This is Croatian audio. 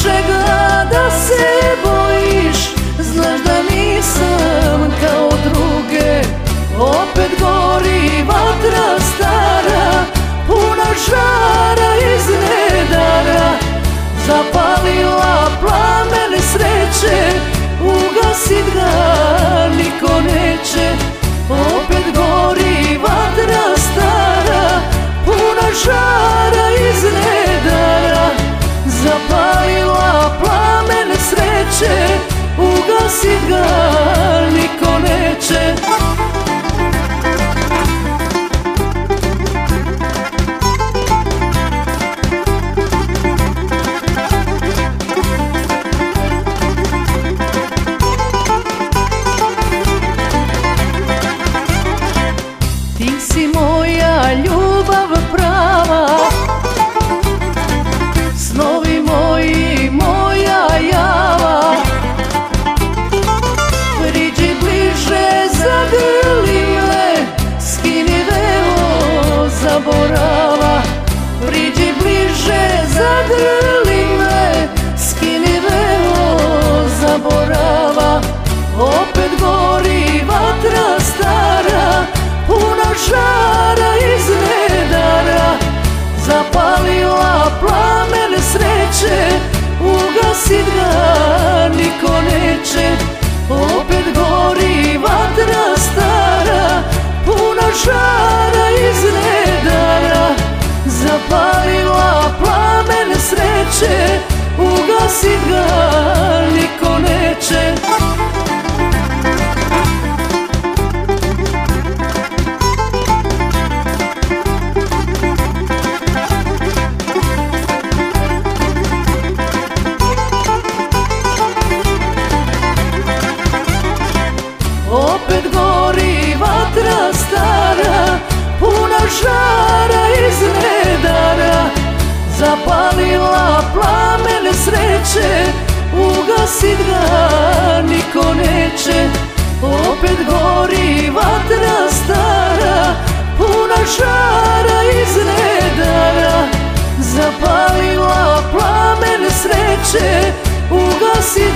čega da se bojiš, znaš da nisam kao druge. Opet gori vatra stara, puna žara iz nedara, zapalila plamen sreće, ugasit ga niko neće. Opet gori vatra stara, puna žara iz nedara, zapalila plamen sreće, ugasit ga niko neće. Ti si moja ljubav prava, snovi moji, moja java. Priđi bliže, zagrli me, skini velo zaborava. Priđi bliže, zagrli me, skini velo zaborava. Opet gori vatra stara, puna žara iz nedara, zapalila plamen sreće, ugasit ga niko neće. Opet gori vatra stara, puna žara iz nedara, zapalila plamen sreće, ugasit ga niko neće. Opet gori vatra stara, puna žara iz nedara, zapalila plamen sreće, ugasit ga niko neće. Opet gori vatra stara, puna žara iz nedara, zapalila plamen sreće, ugasit